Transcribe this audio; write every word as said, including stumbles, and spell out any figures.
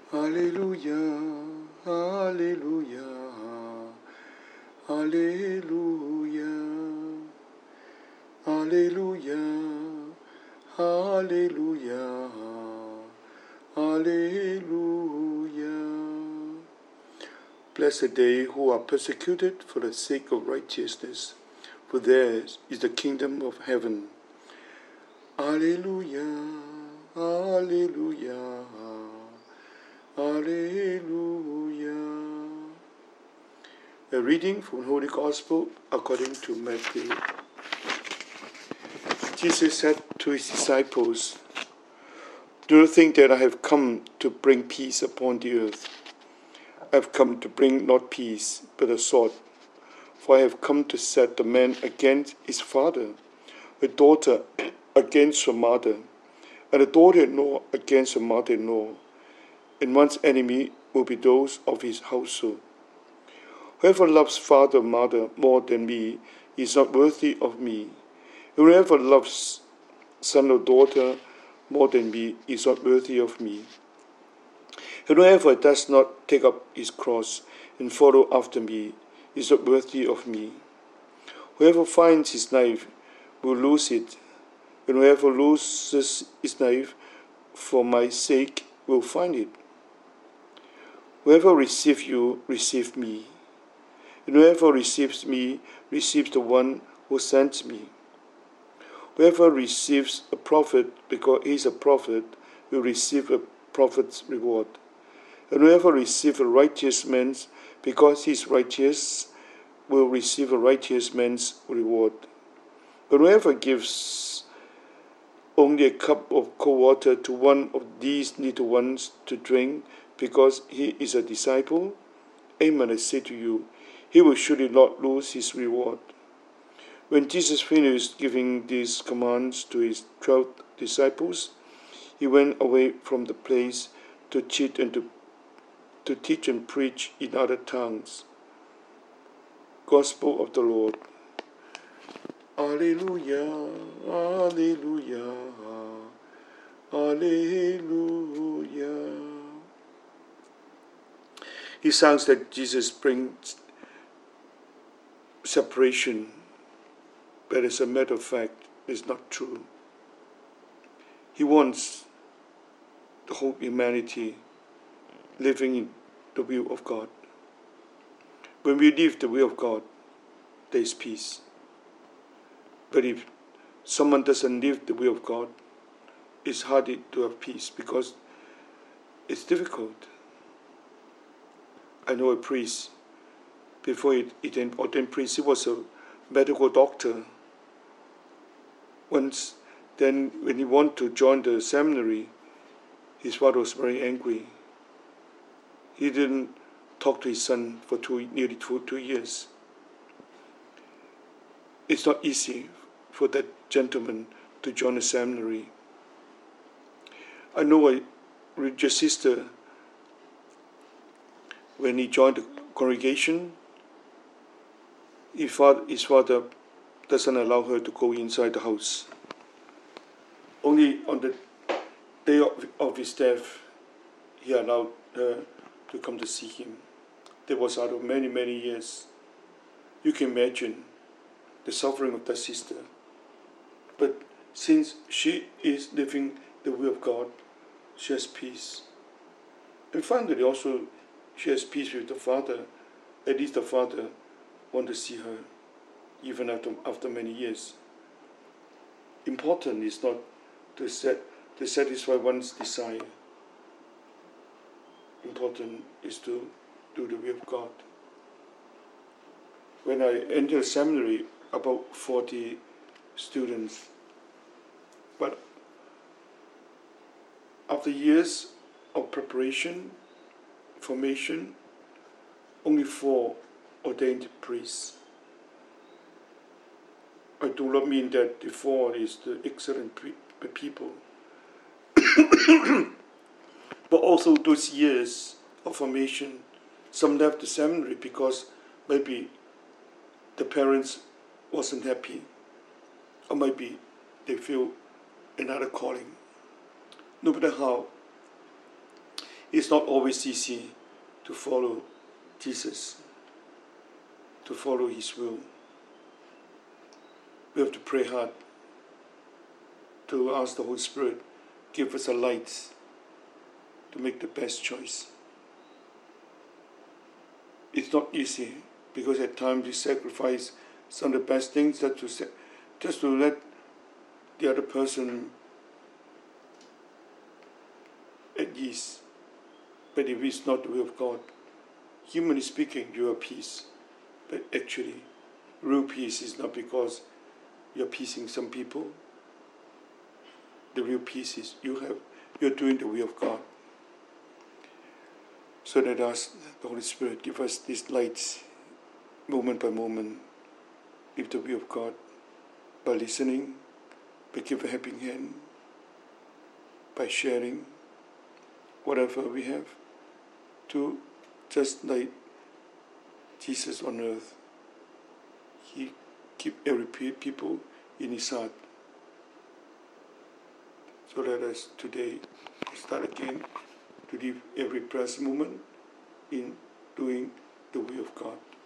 Hallelujah, hallelujah, hallelujah, hallelujah, hallelujah, hallelujah. Blessed they who are persecuted for the sake of righteousness, for theirs is the kingdom of heaven. Hallelujah, hallelujah, hallelujah. A reading from Holy Gospel according to Matthew. Jesus said to his disciples, "Do not think that I have come to bring peace upon the earth. I have come to bring not peace, but a sword. For I have come to set the man against his father, a daughter against her mother, and a daughter-in-law against her mother-in-law. And one's enemy will be those of his household. Whoever loves father or mother more than me is not worthy of me. Whoever loves son or daughter more than me is not worthy of me. And whoever does not take up his cross and follow after me is not worthy of me. Whoever finds his life will lose it, and whoever loses his life for my sake will find it. Whoever receives you, receives me. And whoever receives me, receives the one who sent me. Whoever receives a prophet because he is a prophet will receive a prophet's reward. And whoever receives a righteous man because he is righteous will receive a righteous man's reward. But whoever gives only a cup of cold water to one of these little ones to drink because he is a disciple, amen, I say to you, he will surely not lose his reward." When Jesus finished giving these commands to his twelve disciples, he went away from the place to teach and to, to teach and preach in other tongues. Gospel of the Lord. Alleluia, alleluia, alleluia. He sounds that Jesus brings separation, but as a matter of fact, it's not true. He wants the whole humanity living in the will of God. When we live the will of God, there is peace. But if someone doesn't live the will of God, it's hard to have peace because it's difficult. I know a priest, before he became ordained priest, he was a medical doctor. Once, then when he wanted to join the seminary, his father was very angry. He didn't talk to his son for two, nearly two, two years. It's not easy for that gentleman to join a seminary. I know a religious sister, when he joined the congregation, his father, his father doesn't allow her to go inside the house. Only on the day of, of his death, he allowed her to come to see him. That was out of many, many years. You can imagine the suffering of that sister. But since she is living the will of God, she has peace. And finally, also, she has peace with the father. At least the father wants to see her, even after, after many years. Important is not to, set, to satisfy one's desire. Important is to do the will of God. When I entered seminary, about forty students. But after years of preparation, formation, only four ordained priests. I do not mean that the four is the excellent people, but also those years of formation, some left the seminary because maybe the parents wasn't happy, or maybe they feel another calling. No matter how, It's not always easy to follow Jesus, to follow His will. We have to pray hard to ask the Holy Spirit, give us a light to make the best choice. It's not easy because at times we sacrifice some of the best things just to, just to let the other person at ease. But if it's not the will of God, humanly speaking, you are peace. But actually, real peace is not because you're pleasing some people. The real peace is you have you're doing the will of God. So let us, the Holy Spirit, give us these lights moment by moment, if the will of God, by listening, by giving a helping hand, by sharing whatever we have, to just like Jesus on earth. He keep every people in His heart. So let us today start again to live every present moment in doing the will of God.